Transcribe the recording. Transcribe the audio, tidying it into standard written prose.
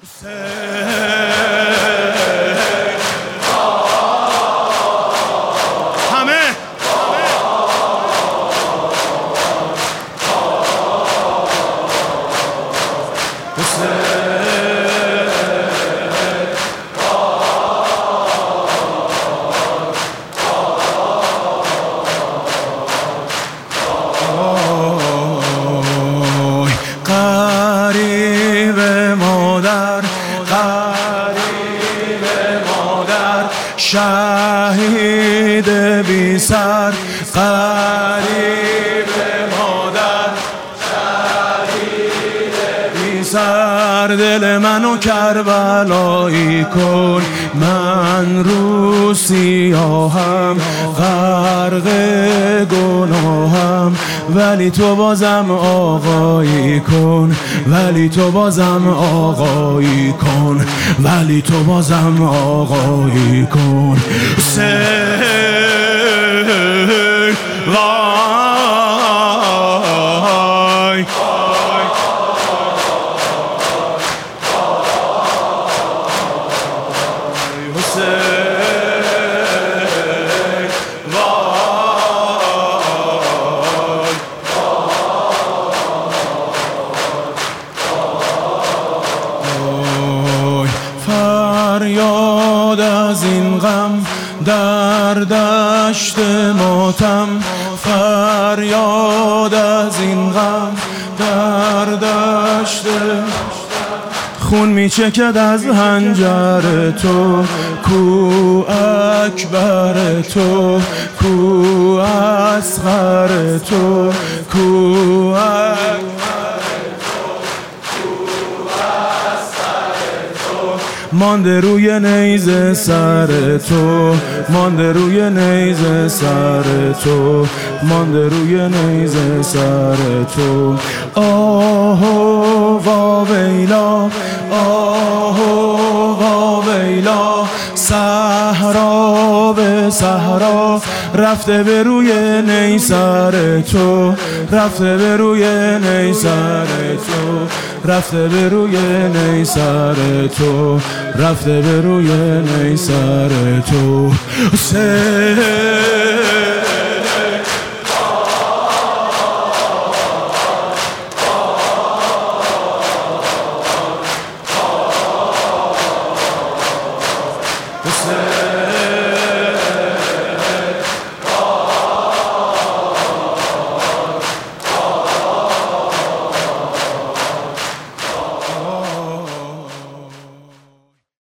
شهید بی سر قریب مادر، شهید بی سر دل منو کربلایی کن، من رو سیاهم غرق گناهم، ولی تو بازم آقایی کن، ولی تو بازم آقایی کن، ولی تو بازم آقایی کن. وای فریاد از این غم در دشت ماتم، فریاد از این غم در دشت خون میچکد از حنجر تو، کو اکبر تو، کو اصغر تو، کو مانده روی نیزه سر تو، مانده روی نیزه سر تو، مانده روی نیزه سر تو. آهو واویلا، آهو واویلا، صحرا به صحرا رفته به روی نیسر تو، رفته به روی نیسر تو، رفته به روی نیسر تو، رفته به روی نیسر تو.